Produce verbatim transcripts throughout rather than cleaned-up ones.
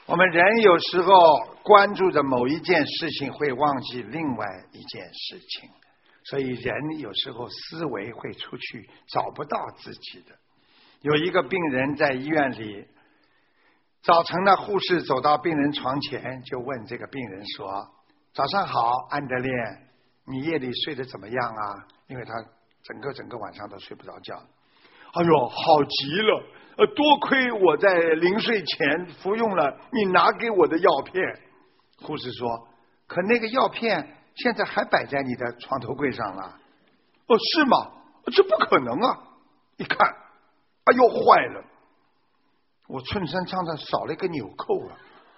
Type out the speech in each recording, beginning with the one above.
我们人有时候关注着某一件事情，会忘记另外一件事情，所以人有时候思维会出去，找不到自己的。有一个病人在医院里，早晨的护士走到病人床前，就问这个病人说：早上好，安德烈，你夜里睡得怎么样啊？因为他整个整个晚上都睡不着觉。哎呦，好极了，呃，多亏我在临睡前服用了你拿给我的药片。护士说：可那个药片现在还摆在你的床头柜上了。哦，是吗？这不可能啊！一看，哎呦，坏了，我衬衫上上少了一个纽扣了。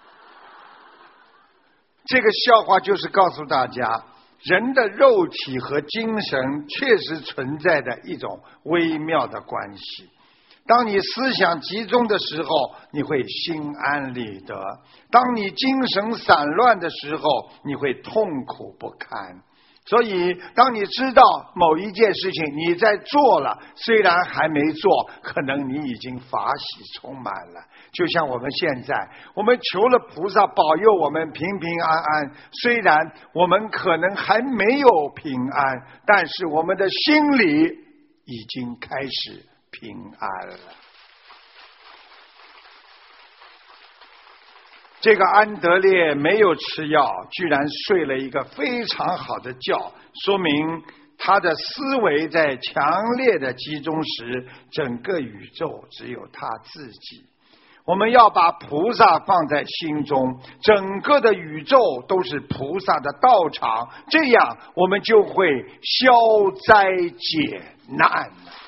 这个笑话就是告诉大家，人的肉体和精神确实存在的一种微妙的关系。当你思想集中的时候，你会心安理得；当你精神散乱的时候，你会痛苦不堪。所以当你知道某一件事情你在做了，虽然还没做，可能你已经法喜充满了。就像我们现在，我们求了菩萨保佑我们平平安安，虽然我们可能还没有平安，但是我们的心里已经开始平安了。这个安德烈没有吃药，居然睡了一个非常好的觉，说明他的思维在强烈的集中时，整个宇宙只有他自己。我们要把菩萨放在心中，整个的宇宙都是菩萨的道场，这样我们就会消灾解难。